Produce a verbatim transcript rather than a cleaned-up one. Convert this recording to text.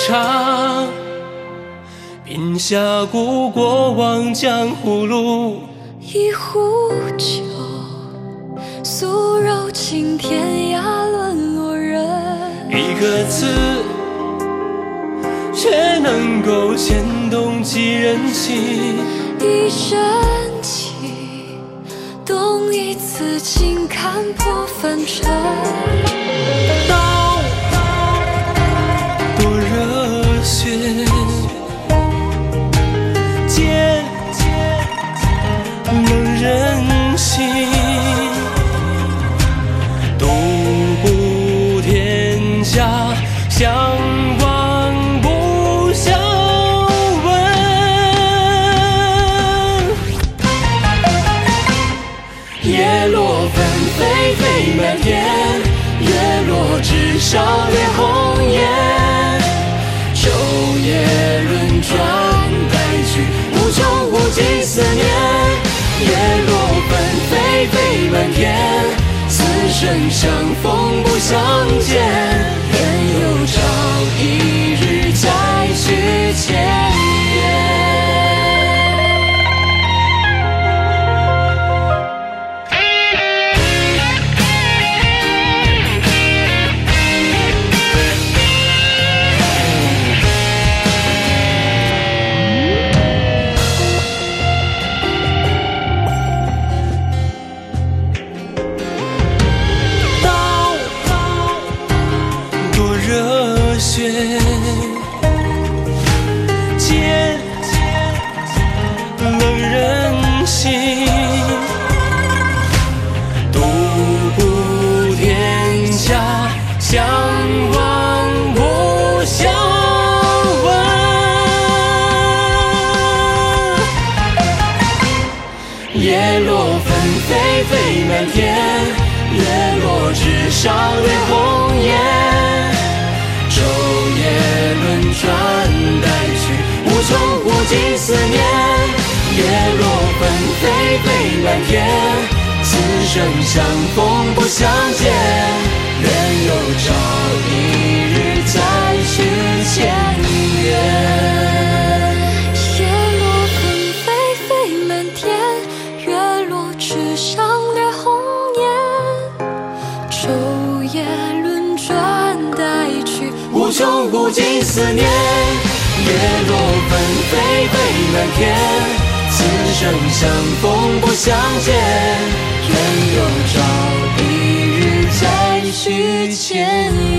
长，饮下古过往江湖路。 一壶酒，诉柔情天涯沦落人。 一个字，却能够牵动几人心。 一真情，动一次情，看破凡尘。 刀多热血，剑冷人心。独步天下，相望不相问。叶落纷飞飞满天，月落枝梢掠红颜。昼夜轮转带去无穷无尽思念。叶落纷飞飞满天，此生相逢不相见。愿有朝一日再续前缘。热血，剑冷人心。独步天下，相望不相问。叶落纷飞飞满天，月落枝梢掠红颜。昼夜轮转带去无穷无尽思念。叶落纷飞飞满天，此生相逢不相见。愿有朝一日再续前缘。 叶落纷飞飞满天，月落枝梢掠红颜。昼夜轮转带去无穷无尽思念。叶落纷飞飞满天，此生相逢不相见。愿有朝一日再续前缘。